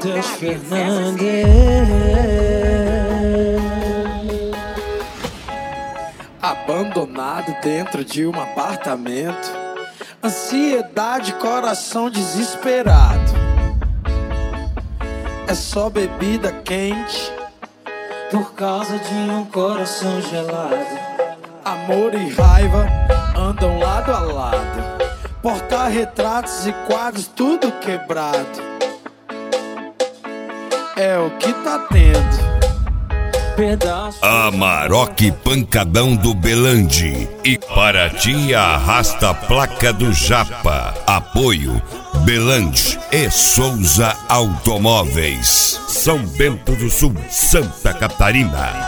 Matheus Fernandes. Abandonado dentro de um apartamento, ansiedade, coração desesperado. É só bebida quente por causa de um coração gelado. Amor e raiva andam lado a lado, porta-retratos e quadros tudo quebrado. É o que tá tendo. Amarok Pancadão do Belandi e Paraty Arrasta Placa do Japa. Apoio Belandi e Souza Automóveis, São Bento do Sul, Santa Catarina.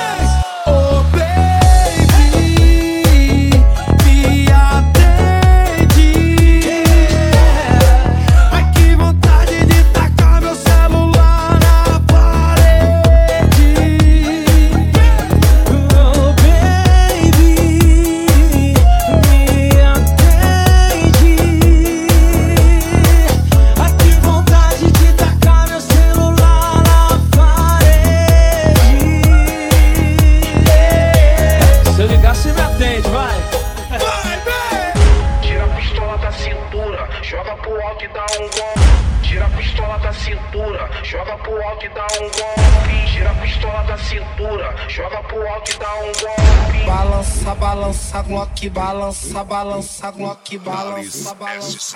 Joga pro alto e dá um golpe. Tira a pistola da cintura, joga pro alto e dá um golpe. Tira a pistola da cintura, joga pro alto e dá um golpe. Balança, balança, Glock, balança, balança, Glock, balança, balança,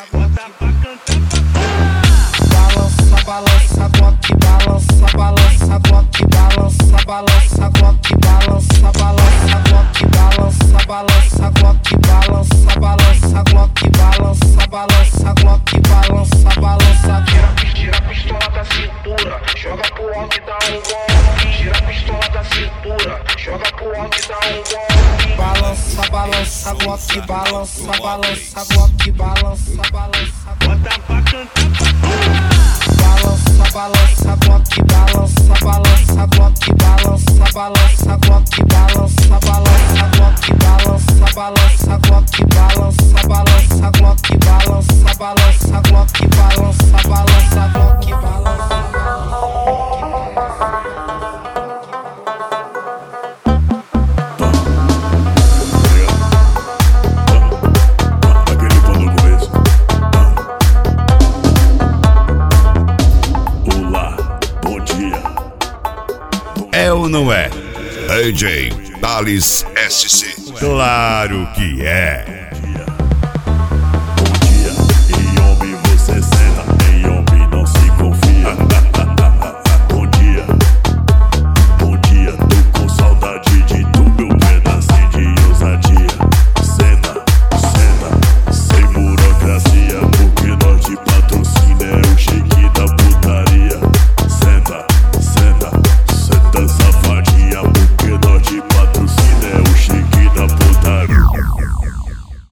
balança, balança, Glock, balança, balança, Glock, balança, balança, Glock, balança, balança, Glock, balança, balança, Glock, balança, balança, Glock, balança, balança, Glock, balança, balança. Tira a pistola da cintura, joga pro alto e dá um golpe. Tira a pistola da cintura, joga pro alto e dá um golpe. Balança, balança, Glock, balança, balança, Glock, balança, balança. Bota pra cantar. Balança, balança, Glock, balança, balança, Glock, balança, balança, Glock, balança, balança, Glock, balança, balança, Glock, balança, balança, Glock, balança, balança, Glock, balança, balança, Glock, balança. É ou não é? AJ Thales SC. Claro que é.